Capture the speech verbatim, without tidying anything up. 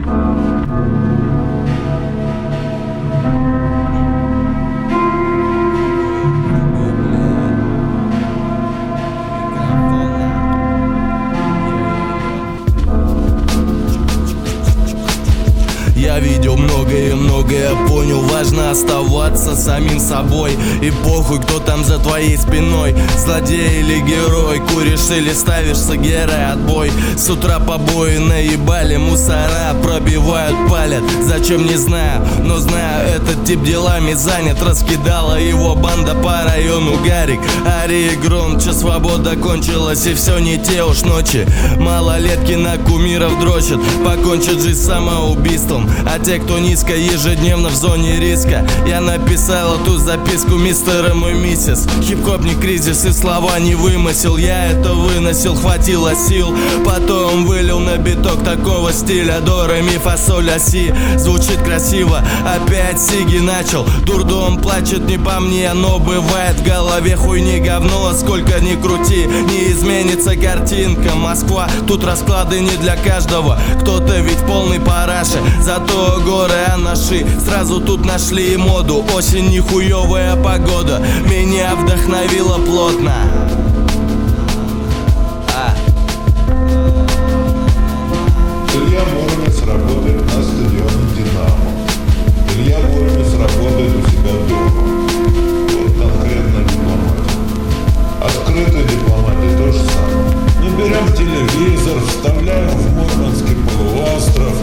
Я видел многое, многое понял. Важно оставаться самим собой. И похуй, кто там за твоей спиной, злодей или герой. Куришь или ставишься герой, отбой. С утра побои наебали, мусора пробивают, палят. Зачем, не знаю, но знаю, этот тип делами занят. Раскидала его банда по району Гарик, Ари и Гром. Че свобода кончилась и все не те уж ночи. Малолетки на кумиров дрочат, покончат жизнь самоубийством. А те, кто низко, ежедневно в зоне риска. Я написал эту записку, мистер и мой миссис. Хип-хоп не кризис и слова не вымысел. Я это выносил, хватило сил. Потом вылил на биток такого стиля. До, ре, ми, фа, соль, ля, си. Звучит красиво, опять сиги начал. Дурдом плачет не по мне, но бывает в голове хуйни говно. Сколько ни крути, не изменится картинка. Москва, тут расклады не для каждого. Кто-то ведь полный параши. Зато горы анаши сразу тут нашли моду. Осень нихуевая погода меня вдохновила плотно. а. Илья Муромец работает на стадионе «Динамо». Илья Муромец работает у себя дома. Вот конкретно дипломатия. А скрытая дипломатия то же самое. Мы берем телевизор, вставляем в Мурманский полуостров,